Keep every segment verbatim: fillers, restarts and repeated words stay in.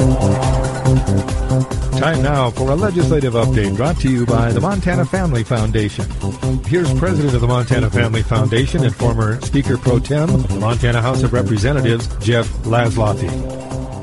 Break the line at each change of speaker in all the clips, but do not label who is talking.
Time now for a legislative update brought to you by the Montana Family Foundation. Here's President of the Montana Family Foundation and former Speaker Pro Tem of the Montana House of Representatives, Jeff Laszloffy.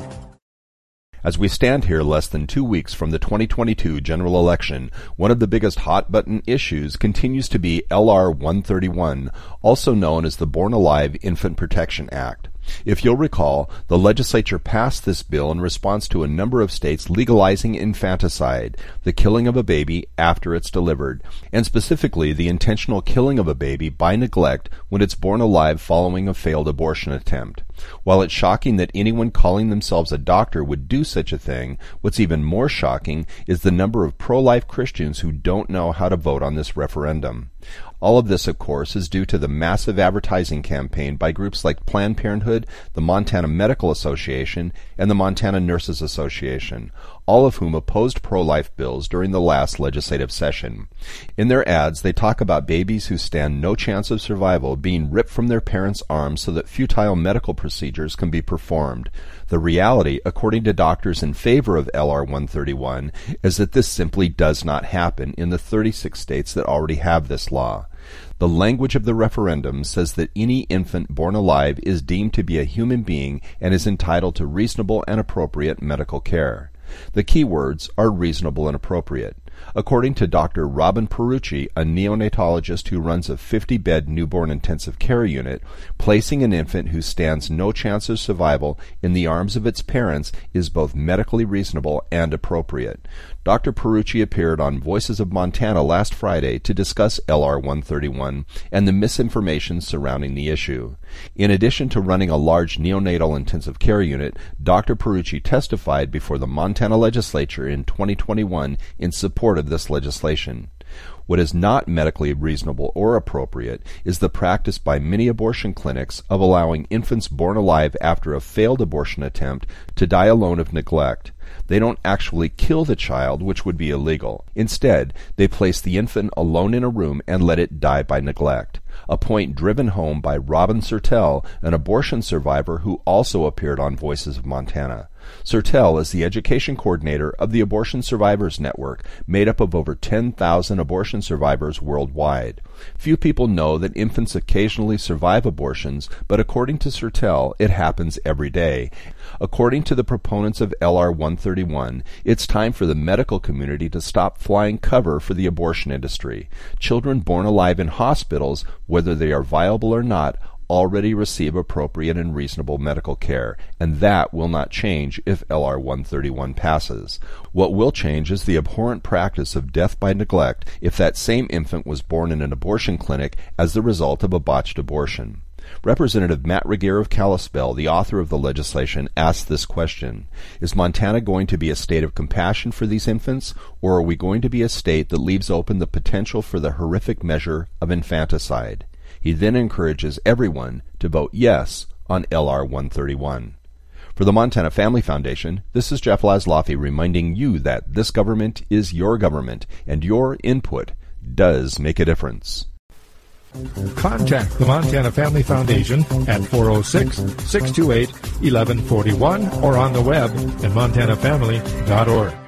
As we stand here less than two weeks from the twenty twenty-two general election, one of the biggest hot-button issues continues to be L R one thirty-one, also known as the Born Alive Infant Protection Act. If you'll recall, the legislature passed this bill in response to a number of states legalizing infanticide, the killing of a baby after it's delivered, and specifically the intentional killing of a baby by neglect when it's born alive following a failed abortion attempt. While it's shocking that anyone calling themselves a doctor would do such a thing, what's even more shocking is the number of pro-life Christians who don't know how to vote on this referendum. All of this, of course, is due to the massive advertising campaign by groups like Planned Parenthood, the Montana Medical Association, and the Montana Nurses Association, all of whom opposed pro-life bills during the last legislative session. In their ads, they talk about babies who stand no chance of survival being ripped from their parents' arms so that futile medical procedures can be performed. The reality, according to doctors in favor of L R one thirty-one, is that this simply does not happen in the thirty-six states that already have this law. The language of the referendum says that any infant born alive is deemed to be a human being and is entitled to reasonable and appropriate medical care. The key words are reasonable and appropriate. According to Doctor Robin Perucci, a neonatologist who runs a fifty-bed newborn intensive care unit, placing an infant who stands no chance of survival in the arms of its parents is both medically reasonable and appropriate. Doctor Perucci appeared on Voices of Montana last Friday to discuss L R one thirty-one and the misinformation surrounding the issue. In addition to running a large neonatal intensive care unit, Doctor Perucci testified before the Montana legislature in twenty twenty-one in support of this legislation. What is not medically reasonable or appropriate is the practice by many abortion clinics of allowing infants born alive after a failed abortion attempt to die alone of neglect. They don't actually kill the child, which would be illegal. Instead, they place the infant alone in a room and let it die by neglect, a point driven home by Robin Sertel, an abortion survivor who also appeared on Voices of Montana. Sertel is the education coordinator of the Abortion Survivors Network, made up of over ten thousand abortion survivors worldwide. Few people know that infants occasionally survive abortions, but according to Sertel, it happens every day. According to the proponents of L R one thirty-one, it's time for the medical community to stop flying cover for the abortion industry. Children born alive in hospitals, whether they are viable or not, already receive appropriate and reasonable medical care, and that will not change if L R one thirty-one passes. What will change is the abhorrent practice of death by neglect if that same infant was born in an abortion clinic as the result of a botched abortion. Representative Matt Regier of Kalispell, the author of the legislation, asked this question: Is Montana going to be a state of compassion for these infants, or are we going to be a state that leaves open the potential for the horrific measure of infanticide? He then encourages everyone to vote yes on L R one thirty-one. For the Montana Family Foundation, this is Jeff Laszloffy reminding you that this government is your government, and your input does make a difference.
Contact the Montana Family Foundation at four oh six, six two eight, one one four one or on the web at montana family dot org.